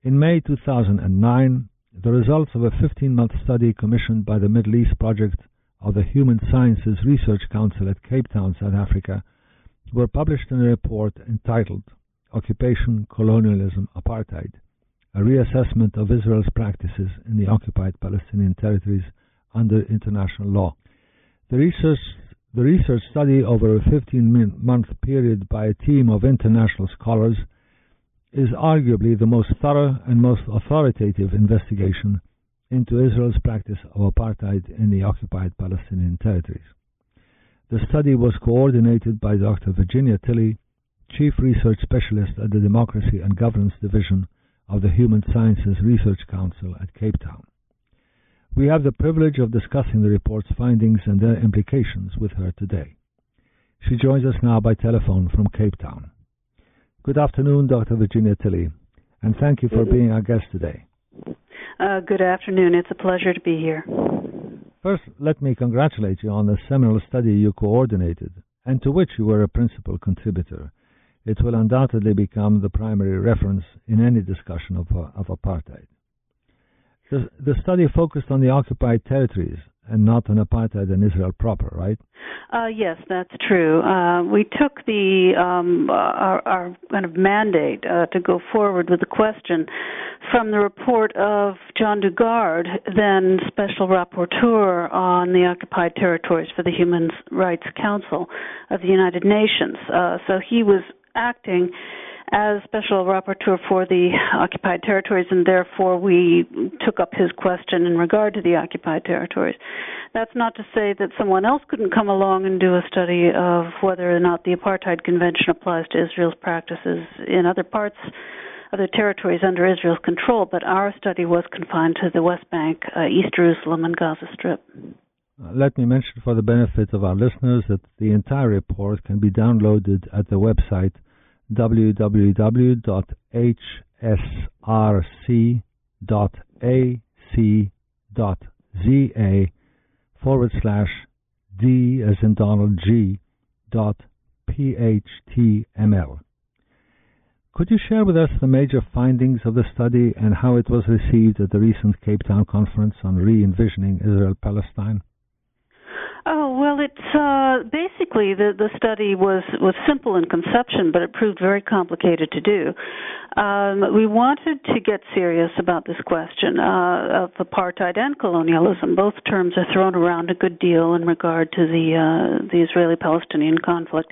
In May 2009, the results of a 15-month study commissioned by the Middle East Project of the Human Sciences Research Council at Cape Town, South Africa, were published in a report entitled Occupation, Colonialism, Apartheid, a reassessment of Israel's practices in the occupied Palestinian territories under international law. The research study over a 15-month period by a team of international scholars is arguably the most thorough and most authoritative investigation into Israel's practice of apartheid in the occupied Palestinian territories. The study was coordinated by Dr. Virginia Tilley, Chief Research Specialist at the Democracy and Governance Division of the Human Sciences Research Council at Cape Town. We have the privilege of discussing the report's findings and their implications with her today. She joins us now by telephone from Cape Town. Good afternoon, Dr. Virginia Tilley, and thank you for being our guest today. Good afternoon. It's a pleasure to be here. First, let me congratulate you on the seminal study you coordinated and to which you were a principal contributor. It will undoubtedly become the primary reference in any discussion of apartheid. The study focused on the occupied territories and not on apartheid in Israel proper, right? Yes, that's true. We took our kind of mandate to go forward with the question from the report of John Dugard, then Special Rapporteur on the Occupied Territories for the Human Rights Council of the United Nations. So he was acting as Special Rapporteur for the occupied territories, and therefore we took up his question in regard to the occupied territories. That's not to say that someone else couldn't come along and do a study of whether or not the Apartheid Convention applies to Israel's practices in other parts of the territories under Israel's control, but our study was confined to the West Bank, East Jerusalem, and Gaza Strip. Let me mention for the benefit of our listeners that the entire report can be downloaded at the website www.hsrc.ac.za/D as in Donald G. .phtml. Could you share with us the major findings of the study and how it was received at the recent Cape Town conference on re-envisioning Israel-Palestine? Oh, well, it's basically the study was simple in conception, but it proved very complicated to do. We wanted to get serious about this question of apartheid and colonialism. Both terms are thrown around a good deal in regard to the Israeli-Palestinian conflict,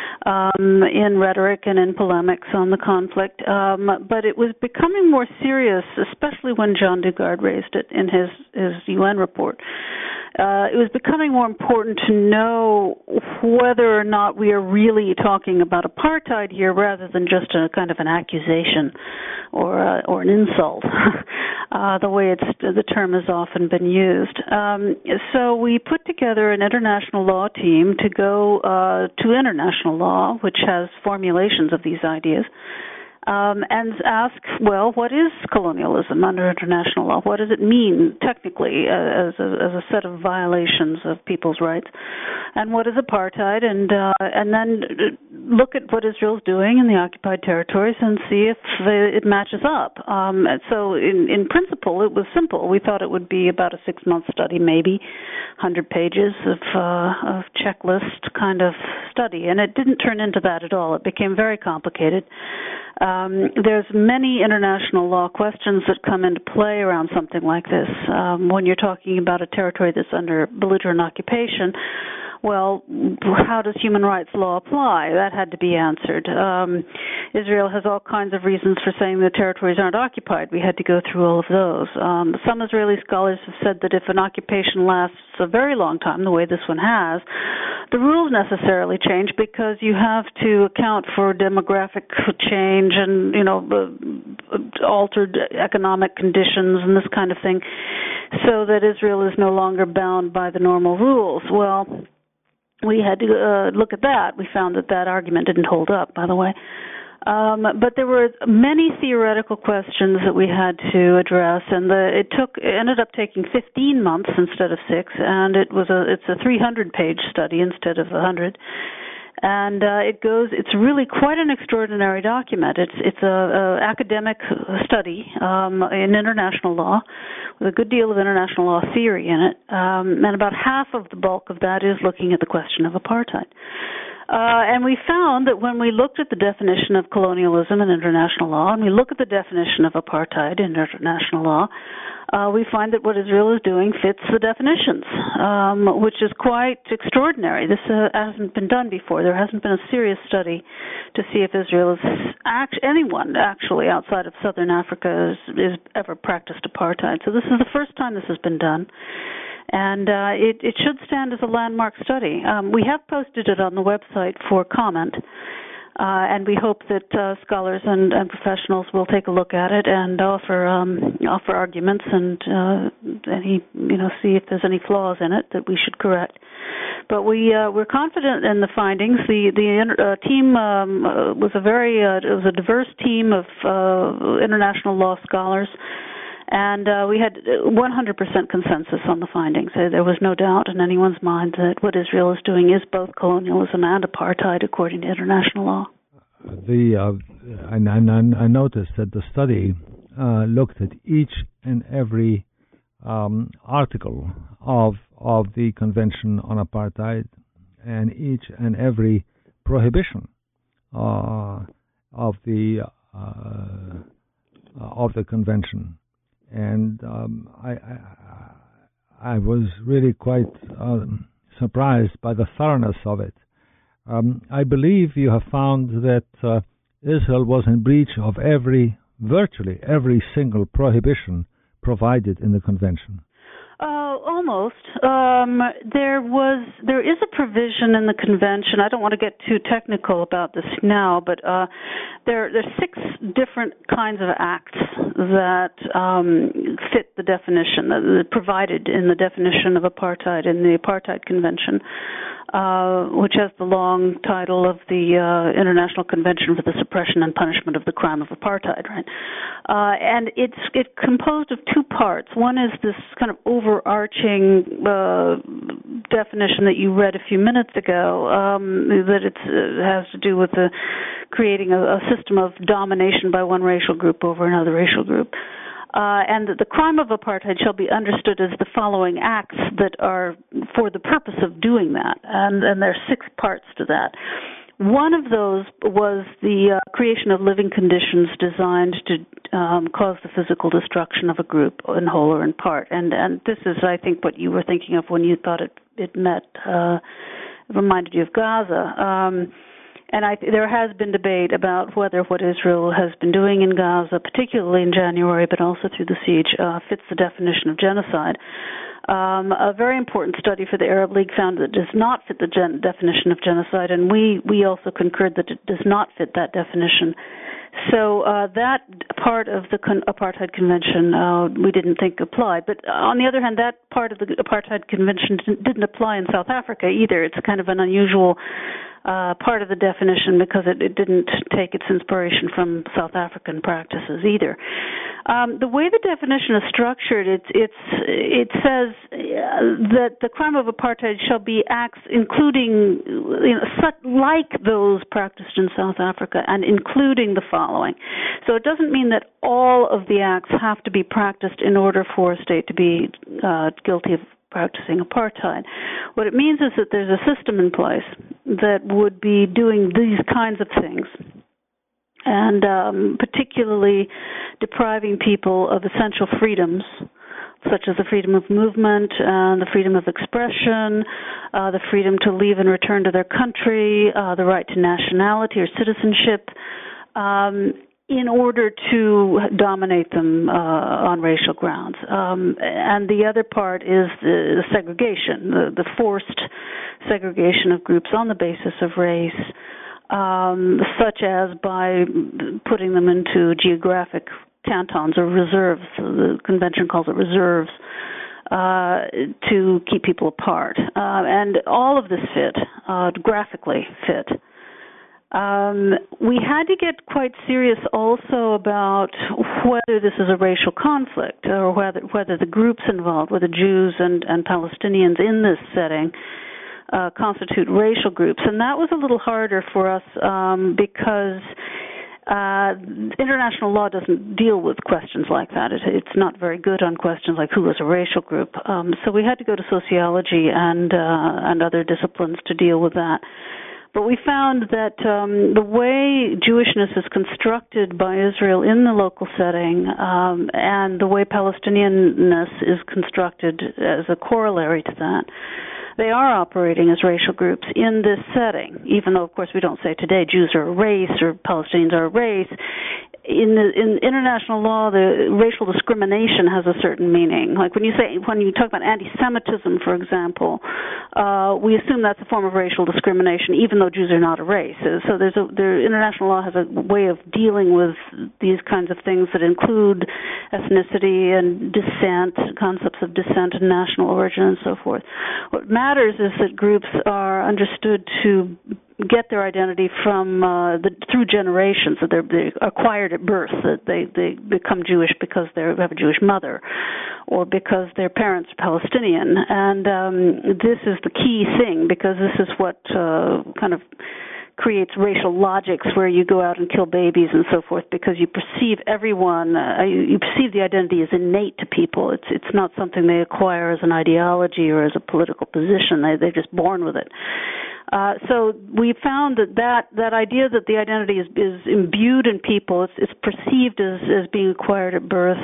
in rhetoric and in polemics on the conflict. But it was becoming more serious, especially when John Dugard raised it in his UN report. It was becoming more important to know whether or not we are really talking about apartheid here rather than just a kind of an accusation or an insult, the way the term has often been used. So we put together an international law team to go to international law, which has formulations of these ideas, and ask, well, what is colonialism under international law? What does it mean technically as a set of violations of people's rights? And what is apartheid? And then look at what Israel's doing in the occupied territories and see if it matches up. So in principle, it was simple. We thought it would be about a 6-month study, maybe 100 pages of checklist kind of study. And it didn't turn into that at all. It became very complicated. There's many international law questions that come into play around something like this. When you're talking about a territory that's under belligerent occupation, well, how does human rights law apply? That had to be answered. Israel has all kinds of reasons for saying the territories aren't occupied. We had to go through all of those. Some Israeli scholars have said that if an occupation lasts a very long time, the way this one has, the rules necessarily change because you have to account for demographic change and, altered economic conditions and this kind of thing, so that Israel is no longer bound by the normal rules. Well, we had to look at that. We found that argument didn't hold up, by the way. But there were many theoretical questions that we had to address, and it ended up taking 15 months instead of 6, and it's a 300-page study instead of 100. And it's really quite an extraordinary document. It's a academic study in international law with a good deal of international law theory in it, and about half of the bulk of that is looking at the question of apartheid. And we found that when we looked at the definition of colonialism in international law, and we look at the definition of apartheid in international law, we find that what Israel is doing fits the definitions, which is quite extraordinary. This hasn't been done before. There hasn't been a serious study to see if Israel is anyone actually outside of southern Africa is ever practiced apartheid. So this is the first time this has been done. And it should stand as a landmark study. We have posted it on the website for comment, and we hope that scholars and professionals will take a look at it and offer arguments and see if there's any flaws in it that we should correct. But we're confident in the findings. The team was a diverse team of international law scholars. And we had 100% consensus on the findings. There was no doubt in anyone's mind that what Israel is doing is both colonialism and apartheid according to international law. I noticed that the study looked at each and every article of the Convention on Apartheid and each and every prohibition of the Convention. And I was really quite surprised by the thoroughness of it. I believe you have found that Israel was in breach of virtually every single prohibition provided in the Convention. Almost. There is a provision in the Convention. I don't want to get too technical about this now, but there are 6 different kinds of acts that fit the definition that provided in the definition of apartheid in the Apartheid Convention, which has the long title of the International Convention for the Suppression and Punishment of the Crime of Apartheid, right? And it's composed of 2 parts. One is this kind of overarching definition that you read a few minutes ago, that it has to do with creating a system of domination by one racial group over another racial group. And that the crime of apartheid shall be understood as the following acts that are for the purpose of doing that. And there are 6 parts to that. One of those was the creation of living conditions designed to cause the physical destruction of a group in whole or in part. And this is, I think, what you were thinking of when you thought it reminded you of Gaza. There has been debate about whether what Israel has been doing in Gaza, particularly in January, but also through the siege, fits the definition of genocide. A very important study for the Arab League found that it does not fit the definition of genocide, and we also concurred that it does not fit that definition. So that part of the Apartheid Convention we didn't think applied. But on the other hand, that part of the Apartheid Convention didn't apply in South Africa either. It's kind of an unusual part of the definition because it didn't take its inspiration from South African practices either. The way the definition is structured, it says that the crime of apartheid shall be acts including, like those practiced in South Africa, and including the following. So it doesn't mean that all of the acts have to be practiced in order for a state to be guilty of practicing apartheid. What it means is that there's a system in place that would be doing these kinds of things, and particularly depriving people of essential freedoms, such as the freedom of movement, the freedom of expression, the freedom to leave and return to their country, the right to nationality or citizenship, in order to dominate them on racial grounds. And the other part is the segregation, the forced segregation of groups on the basis of race, such as by putting them into geographic cantons or reserves. The convention calls it reserves, to keep people apart. And all of this graphically fit. We had to get quite serious also about whether this is a racial conflict or whether the groups involved, whether Jews and Palestinians in this setting, constitute racial groups. And that was a little harder for us because international law doesn't deal with questions like that. It's not very good on questions like who is a racial group. So we had to go to sociology and other disciplines to deal with that. But we found that the way Jewishness is constructed by Israel in the local setting and the way Palestinianness is constructed as a corollary to that, they are operating as racial groups in this setting, even though, of course, we don't say today Jews are a race or Palestinians are a race. In international law, the racial discrimination has a certain meaning. Like when you talk about anti-Semitism, for example, we assume that's a form of racial discrimination, even though Jews are not a race. So international law has a way of dealing with these kinds of things that include ethnicity and descent, concepts of descent and national origin, and so forth. What matters is that groups are understood to get their identity from through generations, that they're acquired at birth, that they become Jewish because they have a Jewish mother or because their parents are Palestinian. And this is the key thing, because this is what kind of creates racial logics where you go out and kill babies and so forth, because you perceive everyone, you perceive the identity as innate to people. It's not something they acquire as an ideology or as a political position. They're just born with it. So we found that idea that the identity is imbued in people, it's perceived as being acquired at birth,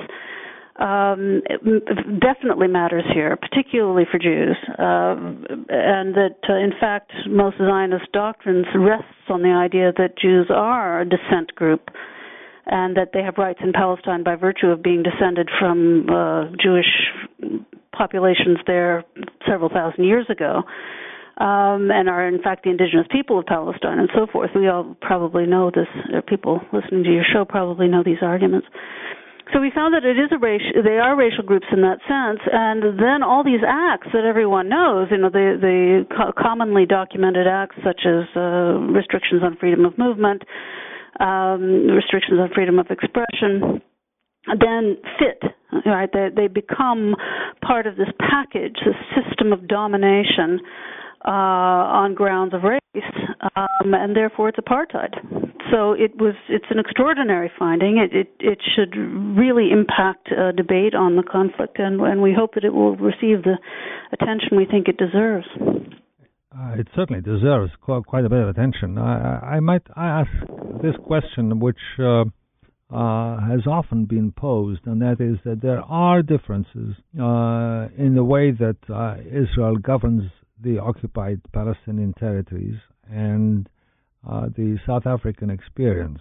it definitely matters here, particularly for Jews, and that, in fact, most Zionist doctrines rests on the idea that Jews are a descent group and that they have rights in Palestine by virtue of being descended from Jewish populations there several thousand years ago. And are, in fact, the indigenous people of Palestine and so forth. We all probably know this. People listening to your show probably know these arguments. So we found that they are racial groups in that sense, and then all these acts that everyone knows, the commonly documented acts such as restrictions on freedom of movement, restrictions on freedom of expression, then fit, right? They become part of this package, this system of domination on grounds of race, and therefore it's apartheid. So it's an extraordinary finding. It should really impact debate on the conflict, and we hope that it will receive the attention we think it deserves. It certainly deserves quite a bit of attention. I ask this question, which has often been posed, and that is that there are differences in the way that Israel governs the occupied Palestinian territories and the South African experience.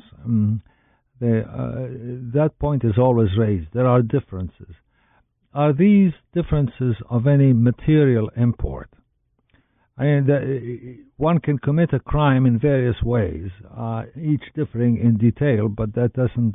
That point is always raised. There are differences. Are these differences of any material import? One can commit a crime in various ways, each differing in detail, but that doesn't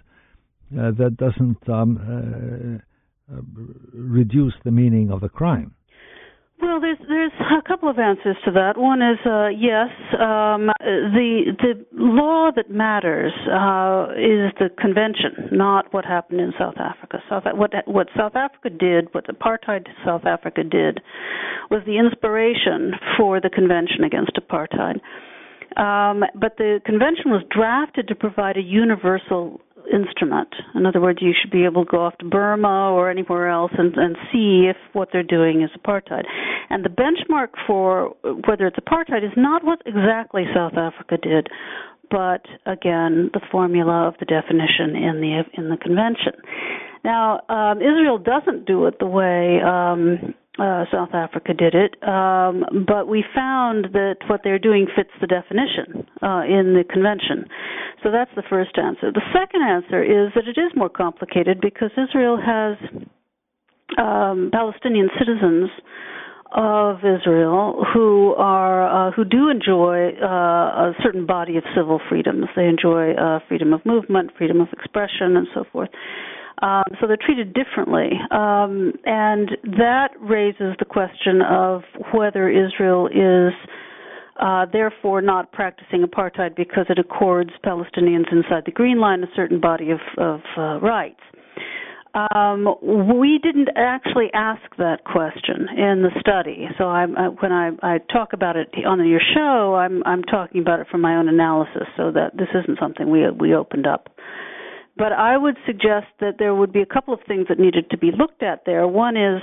reduce the meaning of the crime. Well, there's a couple of answers to that. One is yes. The law that matters is the convention, not what happened in South Africa. What South Africa did, what apartheid South Africa did, was the inspiration for the Convention Against Apartheid. But the convention was drafted to provide a universal instrument. In other words, you should be able to go off to Burma or anywhere else and see if what they're doing is apartheid. And the benchmark for whether it's apartheid is not what exactly South Africa did, but again, the formula of the definition in the convention. Now, Israel doesn't do it the way South Africa did it, but we found that what they're doing fits the definition in the convention. So that's the first answer. The second answer is that it is more complicated because Israel has Palestinian citizens of Israel who do enjoy a certain body of civil freedoms. They enjoy freedom of movement, freedom of expression, and so forth. So they're treated differently. And that raises the question of whether Israel is therefore not practicing apartheid because it accords Palestinians inside the Green Line a certain body of rights. We didn't actually ask that question in the study. So when I talk about it on your show, I'm talking about it from my own analysis, so that this isn't something we opened up. But I would suggest that there would be a couple of things that needed to be looked at there. One is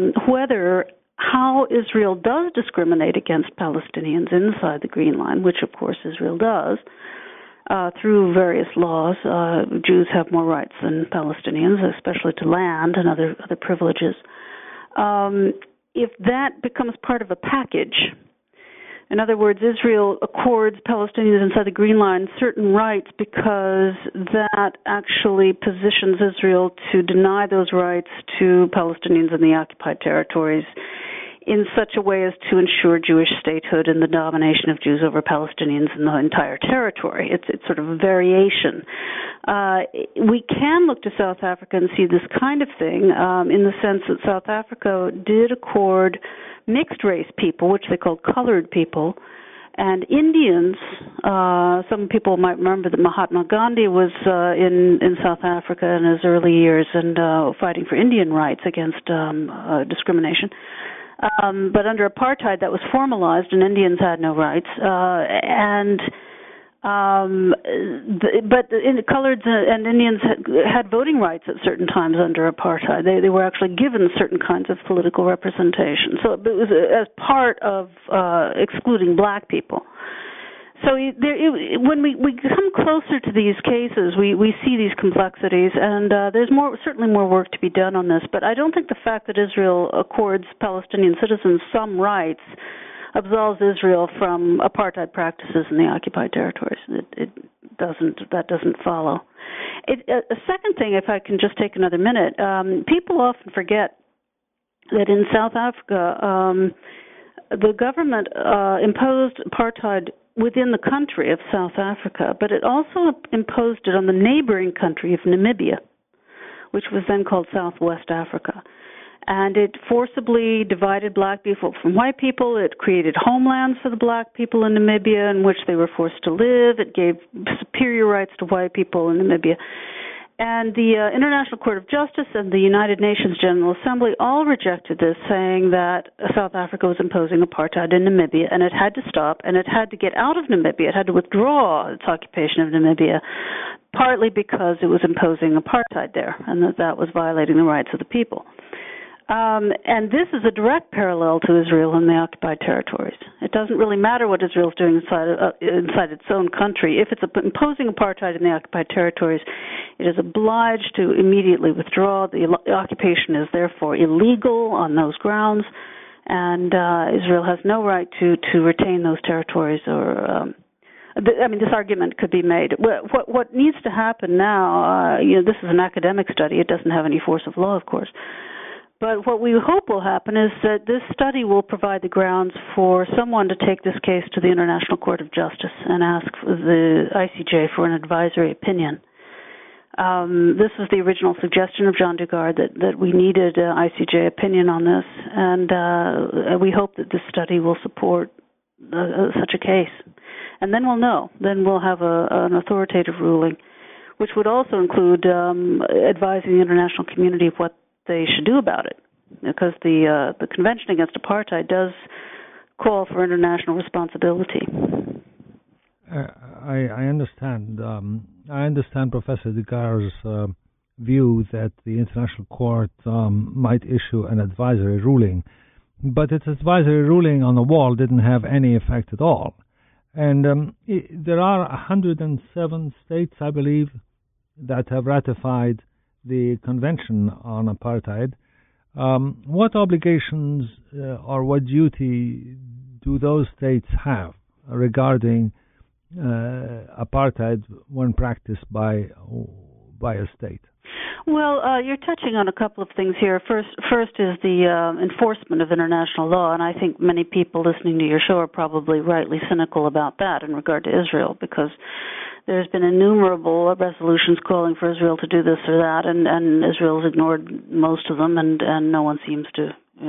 how Israel does discriminate against Palestinians inside the Green Line, which of course Israel does. Through various laws, Jews have more rights than Palestinians, especially to land and other privileges. If that becomes part of a package, in other words, Israel accords Palestinians inside the Green Line certain rights because that actually positions Israel to deny those rights to Palestinians in the occupied territories in such a way as to ensure Jewish statehood and the domination of Jews over Palestinians in the entire territory. It's sort of a variation. We can look to South Africa and see this kind of thing in the sense that South Africa did accord mixed-race people, which they called colored people, and Indians. Some people might remember that Mahatma Gandhi was in South Africa in his early years and fighting for Indian rights against discrimination. But under apartheid, that was formalized, and Indians had no rights. But coloreds and Indians had voting rights at certain times under apartheid. They were actually given certain kinds of political representation. So it was as part of excluding black people. So when we come closer to these cases, we see these complexities, and there's certainly more work to be done on this. But I don't think the fact that Israel accords Palestinian citizens some rights absolves Israel from apartheid practices in the occupied territories. That doesn't follow. A second thing, if I can just take another minute, people often forget that in South Africa, the government imposed apartheid within the country of South Africa, but it also imposed it on the neighboring country of Namibia, which was then called Southwest Africa. And it forcibly divided black people from white people. It created homelands for the black people in Namibia in which they were forced to live. It gave superior rights to white people in Namibia. And the International Court of Justice and the United Nations General Assembly all rejected this, saying that South Africa was imposing apartheid in Namibia, and it had to stop, and it had to get out of Namibia. It had to withdraw its occupation of Namibia, partly because it was imposing apartheid there, and that was violating the rights of the people. And this is a direct parallel to Israel in the occupied territories. It doesn't really matter what Israel's doing inside its own country. If it's imposing apartheid in the occupied territories, it is obliged to immediately withdraw. The occupation is therefore illegal on those grounds, and Israel has no right to retain those territories. This argument could be made. What needs to happen now? This is an academic study. It doesn't have any force of law, of course. But what we hope will happen is that this study will provide the grounds for someone to take this case to the International Court of Justice and ask the ICJ for an advisory opinion. This was the original suggestion of Jean Dugard that we needed an ICJ opinion on this, and we hope that this study will support such a case. And then we'll know. Then we'll have an authoritative ruling, which would also include advising the international community of what they should do about it, because the Convention Against Apartheid does call for international responsibility. I understand. I understand Professor Dugard's view that the International Court might issue an advisory ruling, but its advisory ruling on the wall didn't have any effect at all. And there are 107 states, I believe, that have ratified the Convention on Apartheid. What obligations or what duty do those states have regarding apartheid when practiced by a state? Well, you're touching on a couple of things here. First is the enforcement of international law, and I think many people listening to your show are probably rightly cynical about that in regard to Israel, because there's been innumerable resolutions calling for Israel to do this or that, and Israel's ignored most of them, and no one seems to,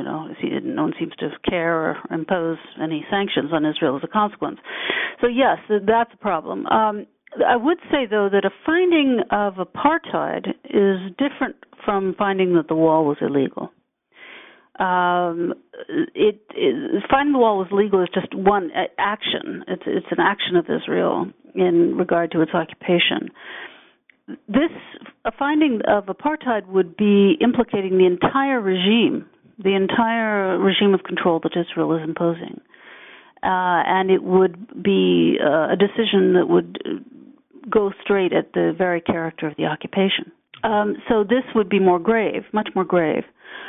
care or impose any sanctions on Israel as a consequence. So yes, that's a problem. I would say, though, that a finding of apartheid is different from finding that the wall was illegal. Finding the wall was legal is just one action. It's an action of Israel in regard to its occupation. A finding of apartheid would be implicating the entire regime of control that Israel is imposing. And it would be a decision that would go straight at the very character of the occupation. So this would be more grave, much more grave.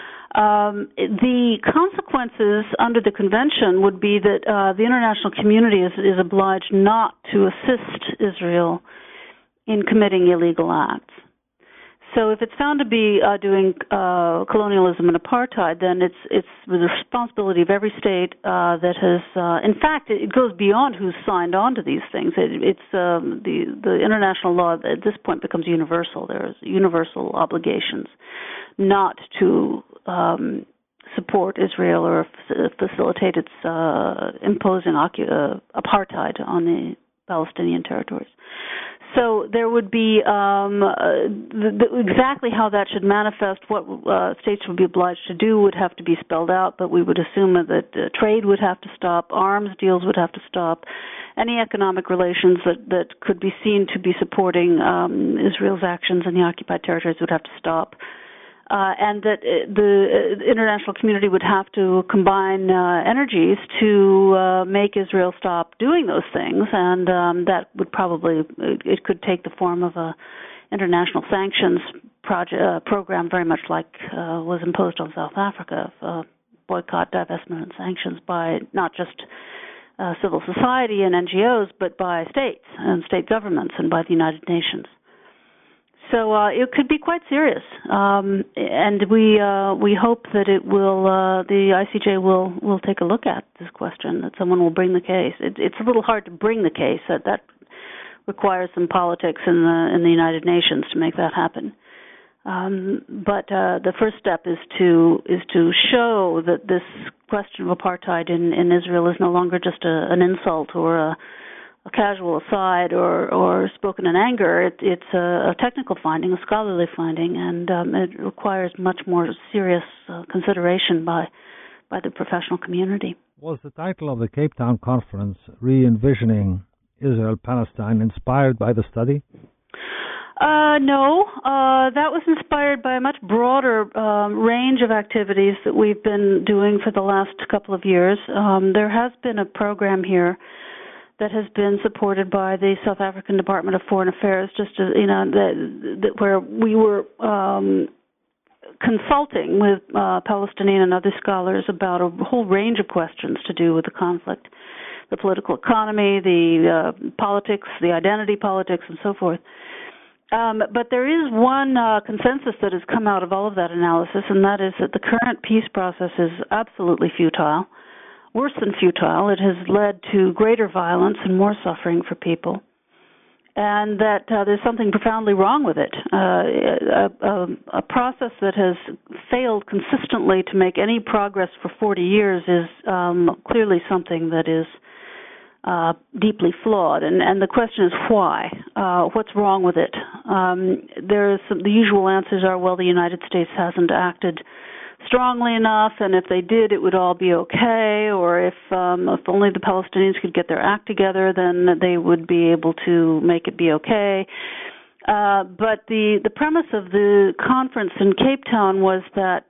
The consequences under the convention would be that the international community is obliged not to assist Israel in committing illegal acts. So if it's found to be doing colonialism and apartheid, then it's the responsibility of every state that has. In fact, it goes beyond who's signed on to these things. It's the international law at this point becomes universal. There's universal obligations not to support Israel or facilitate its imposing apartheid on the Palestinian territories. So there would be exactly how that should manifest, what states would be obliged to do would have to be spelled out, but we would assume that trade would have to stop, arms deals would have to stop, any economic relations that could be seen to be supporting Israel's actions in the occupied territories would have to stop. And that the international community would have to combine energies to make Israel stop doing those things, and that would probably, it could take the form of a international sanctions program, very much like was imposed on South Africa, boycott, divestment, and sanctions by not just civil society and NGOs, but by states and state governments and by the United Nations. So it could be quite serious, and we hope that it will. The ICJ will take a look at this question. That someone will bring the case. It's a little hard to bring the case. That requires some politics in the United Nations to make that happen. But the first step is to show that this question of apartheid in Israel is no longer just an insult or a casual aside or spoken in anger. It's a technical finding, a scholarly finding, and it requires much more serious consideration by the professional community. Was the title of the Cape Town conference, Re-envisioning Israel-Palestine, inspired by the study? No. That was inspired by a much broader range of activities that we've been doing for the last couple of years. There has been a program here that has been supported by the South African Department of Foreign Affairs, just as, where we were consulting with Palestinian and other scholars about a whole range of questions to do with the conflict, the political economy, the politics, the identity politics, and so forth. But there is one consensus that has come out of all of that analysis, and that is that the current peace process is absolutely futile. Worse than futile, it has led to greater violence and more suffering for people, and that there's something profoundly wrong with it. A process that has failed consistently to make any progress for 40 years is clearly something that is deeply flawed, and the question is why? What's wrong with it? The usual answers are, well, the United States hasn't acted strongly enough, and if they did, it would all be okay, or if only the Palestinians could get their act together, then they would be able to make it be okay. But the premise of the conference in Cape Town was that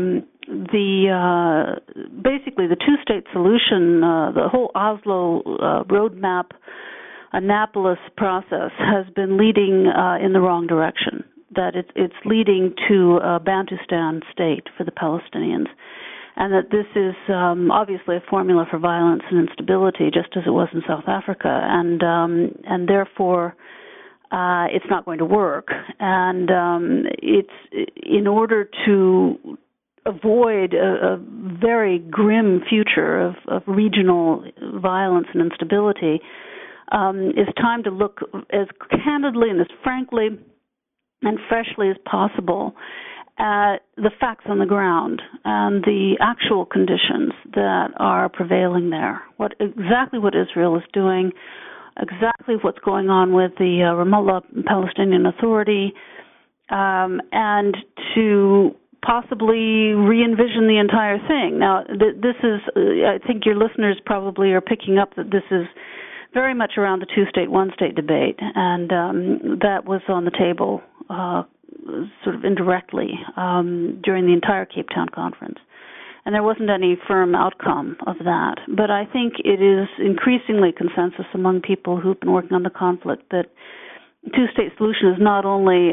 basically the two-state solution, the whole Oslo roadmap, Annapolis process has been leading in the wrong direction. That it's leading to a Bantustan state for the Palestinians, and that this is obviously a formula for violence and instability, just as it was in South Africa, and therefore it's not going to work. And it's in order to avoid a very grim future of regional violence and instability, it's time to look as candidly and as frankly and freshly as possible at the facts on the ground and the actual conditions that are prevailing there. Exactly what Israel is doing, exactly what's going on with the Ramallah Palestinian Authority, and to possibly re-envision the entire thing. Now, this is, I think your listeners probably are picking up that this is very much around the two-state, one-state debate, and that was on the table sort of indirectly during the entire Cape Town conference. And there wasn't any firm outcome of that. But I think it is increasingly consensus among people who've been working on the conflict that two-state solution is not only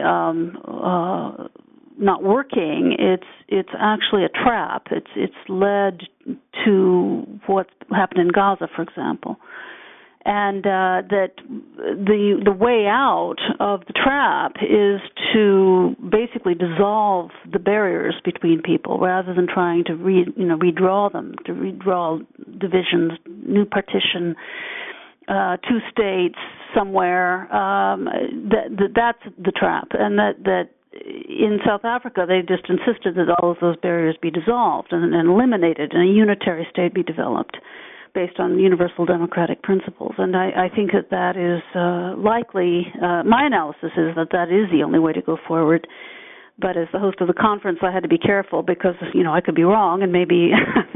not working, it's actually a trap. It's led to what's happened in Gaza, for example. And that the way out of the trap is to basically dissolve the barriers between people rather than trying to redraw them, to redraw divisions, new partition, two states somewhere. That's the trap, and that in South Africa they just insisted that all of those barriers be dissolved and eliminated, and a unitary state be developed based on universal democratic principles. And I think that is likely, my analysis is that is the only way to go forward. But as the host of the conference, I had to be careful because, I could be wrong and maybe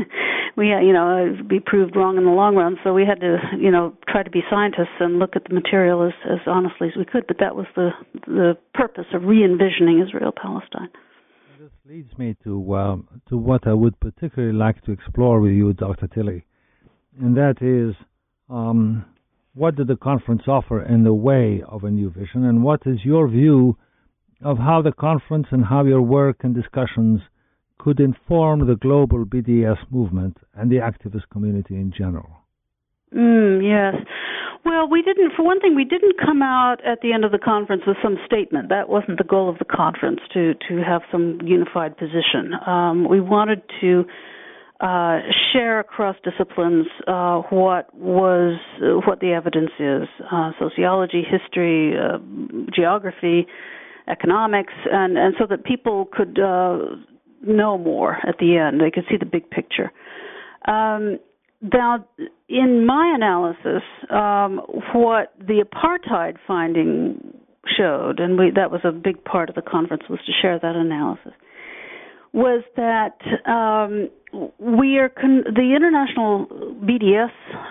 be proved wrong in the long run. So we had to, try to be scientists and look at the material as honestly as we could. But that was the purpose of re-envisioning Israel-Palestine. This leads me to what I would particularly like to explore with you, Dr. Tilley. And that is, what did the conference offer in the way of a new vision, and what is your view of how the conference and how your work and discussions could inform the global BDS movement and the activist community in general? Yes. Well, for one thing, we didn't come out at the end of the conference with some statement. That wasn't the goal of the conference, to have some unified position. We wanted to share across disciplines what the evidence is, sociology, history, geography, economics, and so that people could know more at the end. They could see the big picture. Now, in my analysis, what the apartheid finding showed, and that was a big part of the conference, was to share that analysis, was that the international BDS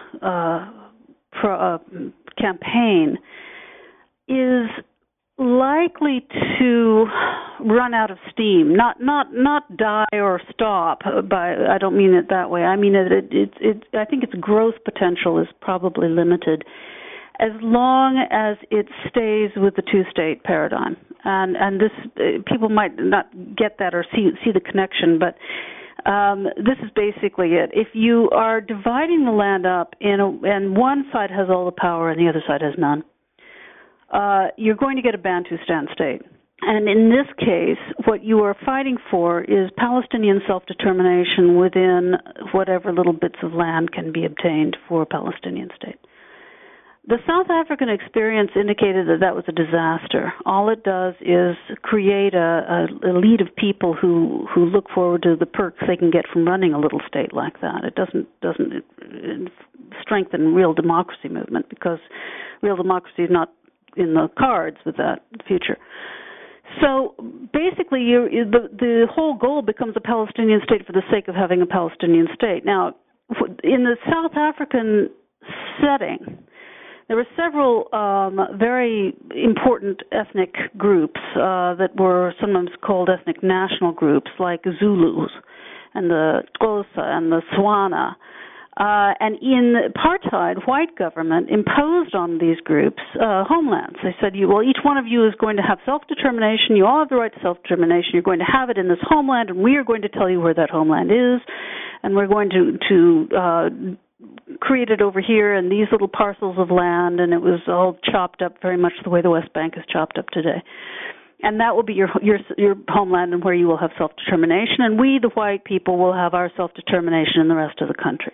campaign is likely to run out of steam, not die or stop. I don't mean it that way. I mean I think its growth potential is probably limited as long as it stays with the two-state paradigm. And this, people might not get that or see the connection, but this is basically it. If you are dividing the land up and one side has all the power and the other side has none, you're going to get a Bantustan state. And in this case, what you are fighting for is Palestinian self-determination within whatever little bits of land can be obtained for a Palestinian state. The South African experience indicated that was a disaster. All it does is create a elite of people who look forward to the perks they can get from running a little state like that. It doesn't strengthen real democracy movement, because real democracy is not in the cards with that future. So basically, the whole goal becomes a Palestinian state for the sake of having a Palestinian state. Now, in the South African setting, there were several very important ethnic groups that were sometimes called ethnic national groups, like Zulus and the Xhosa and the Tswana. And in apartheid, white government imposed on these groups homelands. They said, each one of you is going to have self-determination. You all have the right to self-determination. You're going to have it in this homeland, and we are going to tell you where that homeland is, and we're going to created over here in these little parcels of land, and it was all chopped up very much the way the West Bank is chopped up today. And that will be your homeland, and where you will have self-determination, and we, the white people, will have our self-determination in the rest of the country.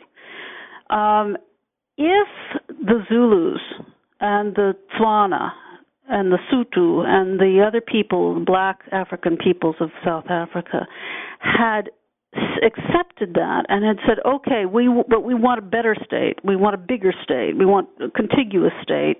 If the Zulus and the Tswana and the Sotho and the other people, black African peoples of South Africa, had accepted that and had said, okay, but we want a better state, we want a bigger state, we want a contiguous state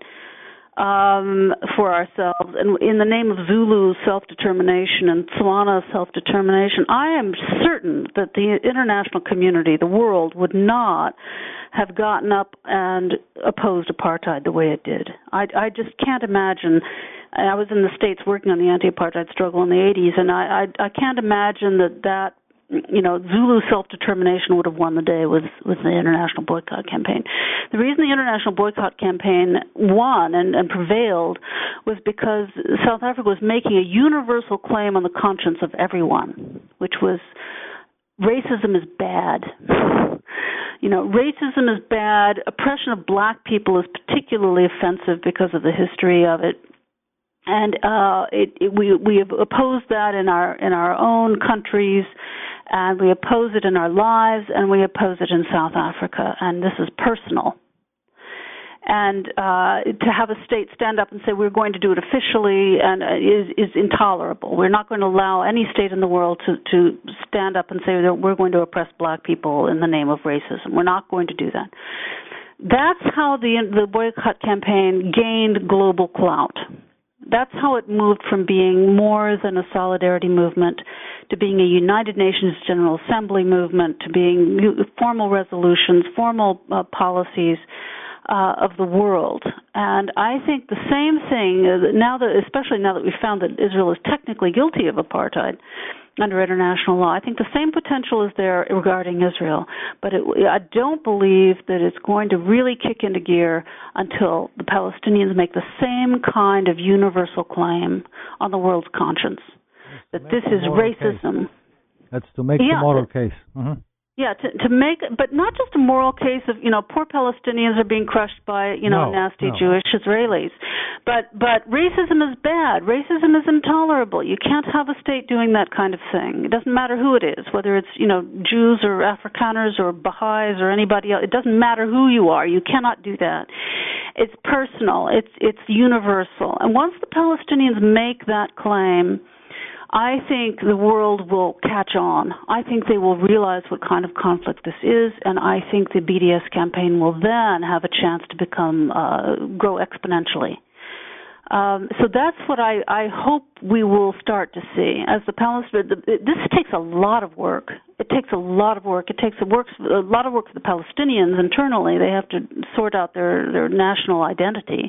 for ourselves, and in the name of Zulu self-determination and Tswana self-determination, I am certain that the international community, the world, would not have gotten up and opposed apartheid the way it did. I just can't imagine. I was in the States working on the anti-apartheid struggle in the 80s, and I can't imagine that Zulu self-determination would have won the day with the international boycott campaign. The reason the international boycott campaign won and prevailed was because South Africa was making a universal claim on the conscience of everyone, which was racism is bad. Racism is bad. Oppression of black people is particularly offensive because of the history of it. And we have opposed that in our own countries, and we oppose it in our lives, and we oppose it in South Africa. And this is personal. And to have a state stand up and say we're going to do it officially and is intolerable. We're not going to allow any state in the world to stand up and say that we're going to oppress black people in the name of racism. We're not going to do that. That's how the boycott campaign gained global clout. That's how it moved from being more than a solidarity movement to being a United Nations General Assembly movement, to being formal resolutions, formal policies of the world. And I think the same thing, especially now that we've found that Israel is technically guilty of apartheid under international law, I think the same potential is there regarding Israel. But I don't believe that it's going to really kick into gear until the Palestinians make the same kind of universal claim on the world's conscience, that this is racism. That's to make the moral case. Mm-hmm. Yeah, to make, but not just a moral case of, poor Palestinians are being crushed by, nasty Jewish Israelis. But racism is bad. Racism is intolerable. You can't have a state doing that kind of thing. It doesn't matter who it is, whether it's, Jews or Afrikaners or Baha'is or anybody else. It doesn't matter who you are. You cannot do that. It's personal. It's universal. And once the Palestinians make that claim, I think the world will catch on. I think they will realize what kind of conflict this is, and I think the BDS campaign will then have a chance to grow exponentially. So that's what I hope we will start to see. As this takes a lot of work. It takes a lot of work. It takes a lot of work for the Palestinians internally. They have to sort out their national identity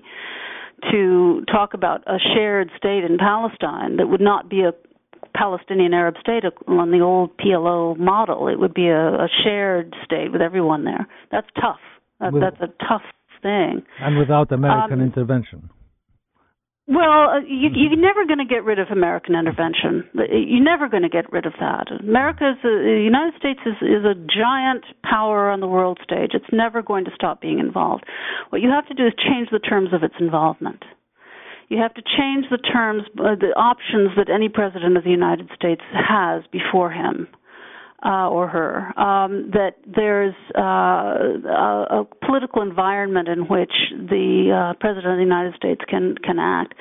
to talk about a shared state in Palestine that would not be a Palestinian Arab state on the old PLO model. It would be a shared state with everyone there. That's tough. That's a tough thing. And without American intervention. Well, you're never going to get rid of American intervention. You're never going to get rid of that. The United States is a giant power on the world stage. It's never going to stop being involved. What you have to do is change the terms of its involvement. You have to change the terms, the options that any president of the United States has before him or her, that there's a political environment in which the president of the United States can act.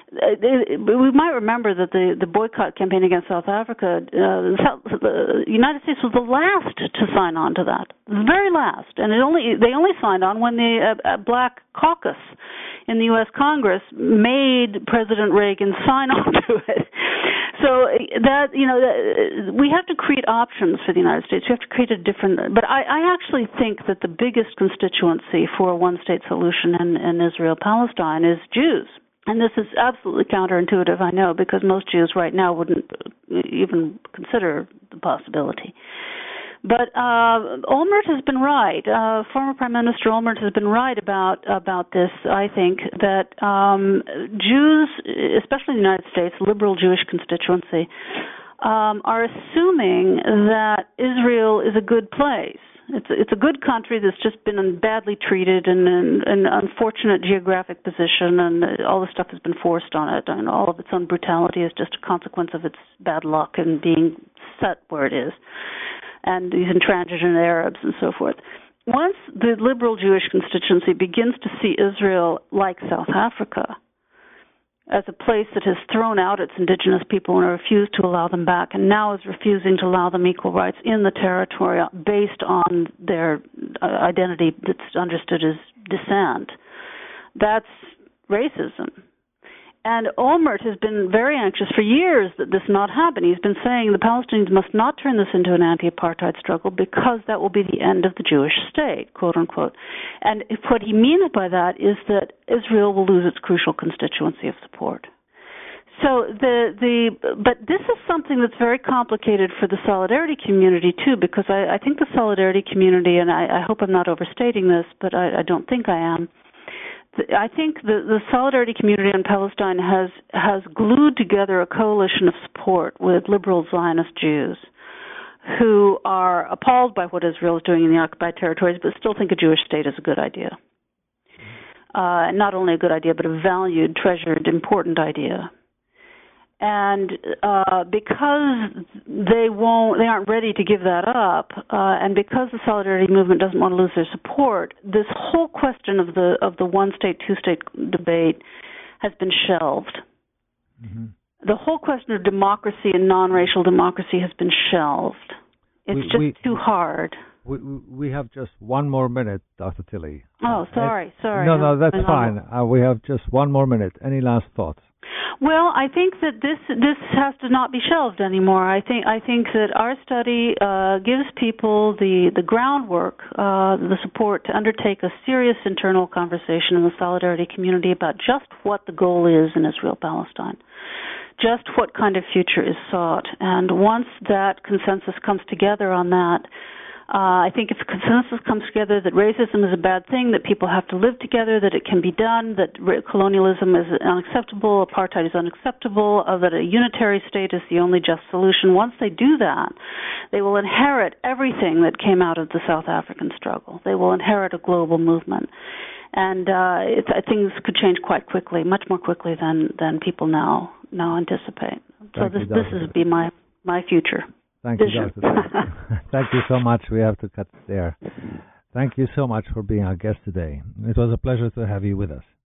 We might remember that the boycott campaign against South Africa, the United States was the last to sign on to that, the very last, and they only signed on when the Black Caucus in the U.S. Congress made President Reagan sign on to it. So that we have to create options for the United States. We have to create a different. But I actually think that the biggest constituency for a one-state solution in Israel-Palestine is Jews. And this is absolutely counterintuitive, I know, because most Jews right now wouldn't even consider the possibility. But Olmert has been right. Former Prime Minister Olmert has been right about this, I think, that Jews, especially in the United States, liberal Jewish constituency, are assuming that Israel is a good place. It's a good country that's just been badly treated in an unfortunate geographic position, and all the stuff has been forced on it, and all of its own brutality is just a consequence of its bad luck and being set where it is, and these intransigent Arabs and so forth. Once the liberal Jewish constituency begins to see Israel like South Africa, as a place that has thrown out its indigenous people and refused to allow them back, and now is refusing to allow them equal rights in the territory based on their identity that's understood as descent. That's racism. And Olmert has been very anxious for years that this not happen. He's been saying the Palestinians must not turn this into an anti-apartheid struggle because that will be the end of the Jewish state, quote unquote. And what he means by that is that Israel will lose its crucial constituency of support. So but this is something that's very complicated for the Solidarity community too, because I think the Solidarity community, and I hope I'm not overstating this, but I don't think I am. I think the Solidarity community in Palestine has glued together a coalition of support with liberal Zionist Jews who are appalled by what Israel is doing in the occupied territories, but still think a Jewish state is a good idea. Not only a good idea, but a valued, treasured, important idea. And because they aren't ready to give that up, and because the Solidarity movement doesn't want to lose their support, this whole question of the one-state, two-state debate has been shelved. Mm-hmm. The whole question of democracy and non-racial democracy has been shelved. It's too hard. We have just one more minute, Dr. Tilley. Oh, sorry. No, that's fine. We have just one more minute. Any last thoughts? Well, I think that this has to not be shelved anymore. I think that our study gives people the groundwork, the support to undertake a serious internal conversation in the Solidarity community about just what the goal is in Israel-Palestine, just what kind of future is sought. And once that consensus comes together on that, I think if a consensus comes together that racism is a bad thing, that people have to live together, that it can be done, that colonialism is unacceptable, apartheid is unacceptable, that a unitary state is the only just solution, once they do that, they will inherit everything that came out of the South African struggle. They will inherit a global movement. And things could change quite quickly, much more quickly than people now anticipate. So this would be my future. Thank you, Dr. Thank you so much. We have to cut there. Thank you so much for being our guest today. It was a pleasure to have you with us.